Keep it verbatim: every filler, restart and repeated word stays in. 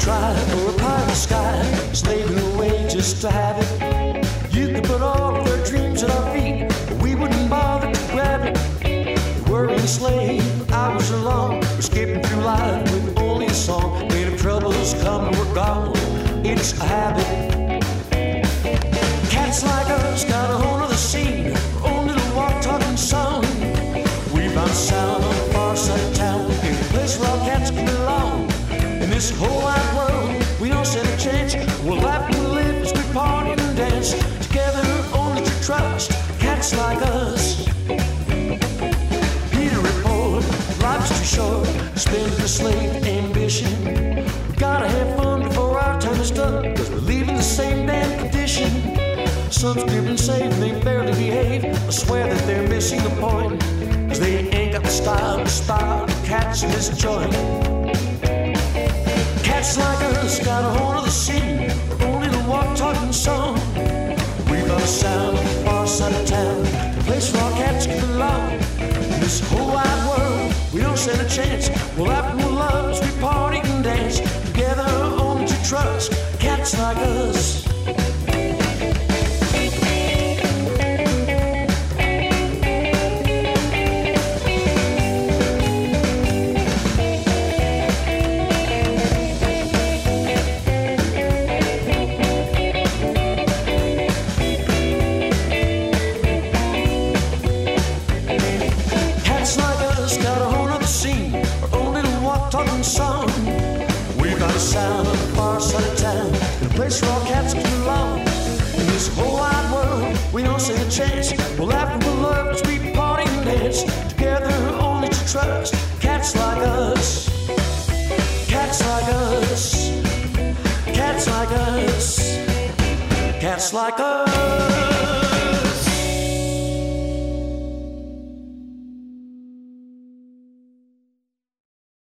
try for a pie in the sky, slaving away just to have it. You could put all of their dreams at our feet, but we wouldn't bother to grab it. We were enslaved, hours are long, we're skipping through life with only a song. Made of troubles come and we're gone, it's a habit. Cats like us got a hold of the scene, our own little walk-talking song. We found sound on the far side of town, in a place where all cats can belong. In this whole wide world, we don't stand a chance. We'll laugh and we'll live as we party and dance. Together, only to trust cats like us. Peter Report, life's too short, spend the slave ambition. We gotta have fun before our time is done, cause we're leaving the same damn condition. Some script and save, they barely behave. I swear that they're missing the point, cause they ain't got the style to style the cats in this joint. Cats like us got a hold of the scene, our own little walk-talking song. We found a sound on the far side of town, the place where all cats can belong. In this whole wide world, we don't stand a chance. We'll laugh and we'll love as we party and dance. Together, only to trust cats like us. Song. We got a sound on the far side of town, in a place where all cats can belong. In this whole wide world, we don't stand a chance. We'll laugh and we'll love as we party and dance. Together, only to trust cats like us. Cats like us. Cats like us. Cats like us.